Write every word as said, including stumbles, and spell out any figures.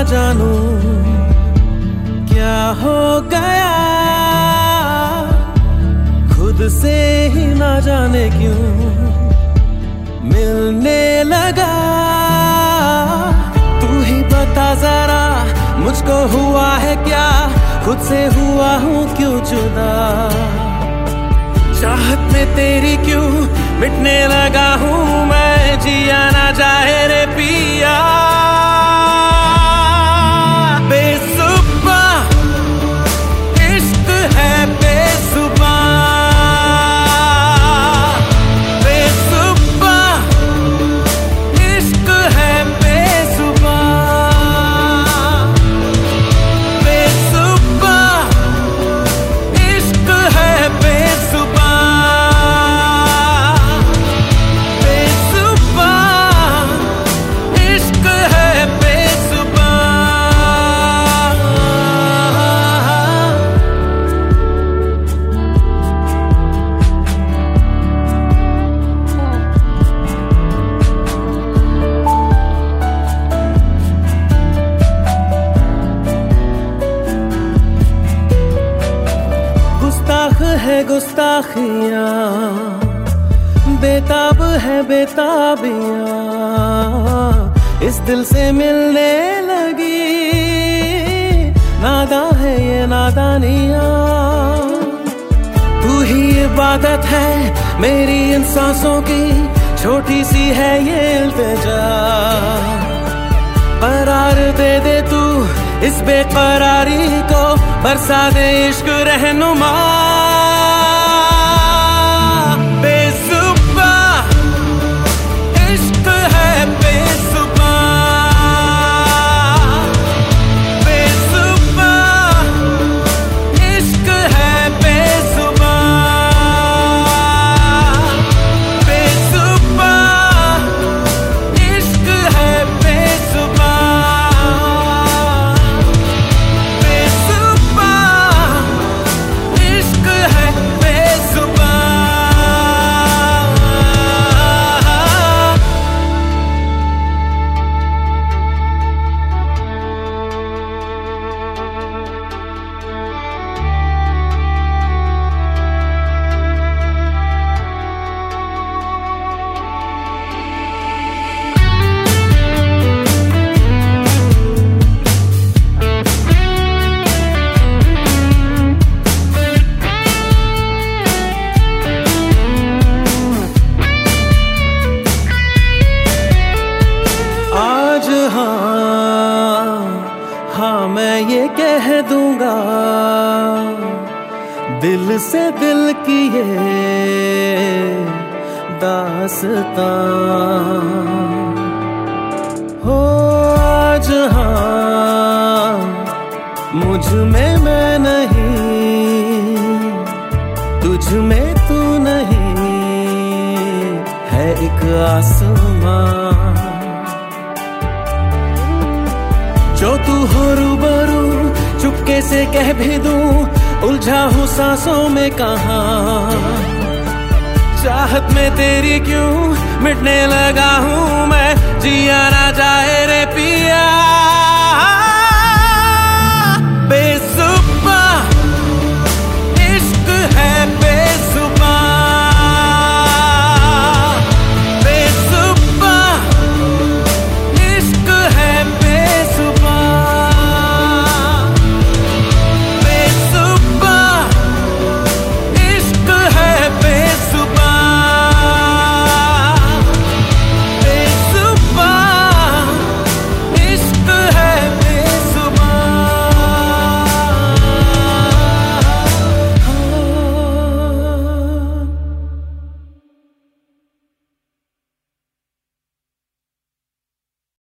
जानू क्या हो गया, खुद से ही ना जाने क्यों मिलने लगा। तू ही बता जरा मुझको हुआ है क्या, खुद से हुआ हूँ क्यों जुदा। चाहत में तेरी क्यों मिटने लगा हूँ मैं, जिया ना जाए रे पिया। बेसुबाह इश्क है बेसुबाह, बेसुबाह इश्क है बेसुबाह, बेसुबाह इश्क है बेसुबाह, बेसुबाह इश्क है बेसुबाह। गुस्ताख है गुस्ताखियाँ, बेताब है बेताबियाँ, इस दिल से मिलने लगी। नादा है ये नादानियाँ, तू ही इबादत है मेरी इन सांसों की, छोटी सी है ये इल्तिजा। करार दे दे तू इस बेकरारी को, बरसा दे इश्क रहनुमा। बेसुबाह इश्क है बेसुबाह, बेसुबाह इश्क है बेसुबाह, बेसुबाह इश्क है बेसुबाह, इश्क है बेसुबाह। आज हाँ हाँ मैं ये कह दूंगा, दिल से दिल की ये दास्तां हो। आज हाँ मुझ में मैं नहीं, तुझ में तू नहीं, है एक आसमां जो तू हो रूबरू, चुपके से कह भी दूं, उलझा हूँ सांसों में कहाँ। चाहत में तेरी क्यों मिटने लगा हूँ मैं, जिया ना जाए रे पी।